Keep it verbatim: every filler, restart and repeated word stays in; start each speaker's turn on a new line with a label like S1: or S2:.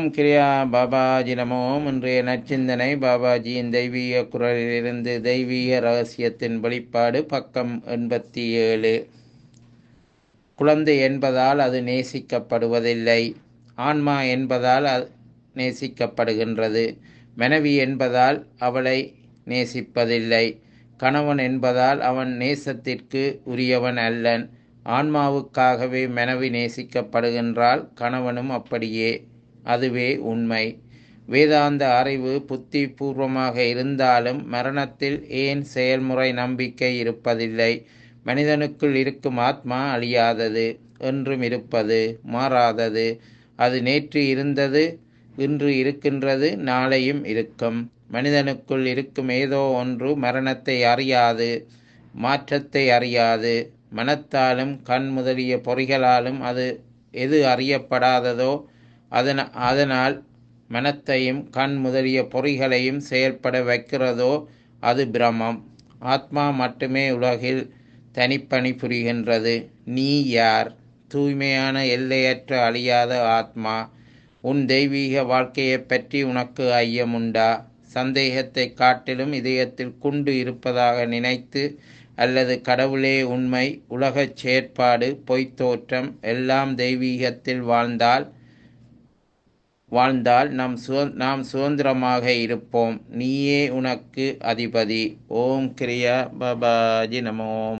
S1: ஓம் கிரியா பாபாஜி நமோ. இன்றைய நற்சிந்தனை பாபாஜியின் தெய்வீக குரலிலிருந்து தெய்வீக ரகசியத்தின் வெளிப்பாடு, பக்கம் எண்பத்தி ஏழு. குழந்தை என்பதால் அது நேசிக்கப்படுவதில்லை. ஆன்மா என்பதால் அது நேசிக்கப்படுகின்றது. மனைவி என்பதால் அவளை நேசிப்பதில்லை. கணவன் என்பதால் அவன் நேசத்திற்கு உரியவன் அல்லன். ஆன்மாவுக்காகவே மனைவி நேசிக்கப்படுகின்றாள், கணவனும் அப்படியே. அதுவே உண்மை. வேதாந்த அறிவு புத்தி பூர்வமாக இருந்தாலும் மரணத்தில் ஏன் செயல்முறை நம்பிக்கை இருப்பதில்லை? மனிதனுக்குள் இருக்கும் ஆத்மா அழியாதது, என்றும் இருப்பது, மாறாதது. அது நேற்று இருந்தது, இன்று இருக்கின்றது, நாளையும் இருக்கும். மனிதனுக்குள் இருக்கும் ஏதோ ஒன்று மரணத்தை அறியாது, மாற்றத்தை அறியாது. மனத்தாலும் கண் முதலிய பொறிகளாலும் அது எது அறியப்படாததோ அதன அதனால் மனத்தையும் கண் முதலிய பொறிகளையும் செயல்பட வைக்கிறதோ அது பிரமம். ஆத்மா மட்டுமே உலகில் தனிப்பணி புரிகின்றது. நீ யார்? தூய்மையான எல்லையற்ற அழியாத ஆத்மா. உன் தெய்வீக வாழ்க்கையை பற்றி உனக்கு ஐயமுண்டா? சந்தேகத்தை காட்டிலும் இதயத்தில் குண்டு இருப்பதாக நினைத்து, அல்லது கடவுளே உண்மை, உலகச் செயற்பாடு பொய்த்தோற்றம், எல்லாம் தெய்வீகத்தில் வாழ்ந்தால் வாழ்ந்தால் நம் சுத நாம் சுதந்திரமாக இருப்போம். நீயே உனக்கு அதிபதி. ஓம் கிரியா பாபாஜி நமோ.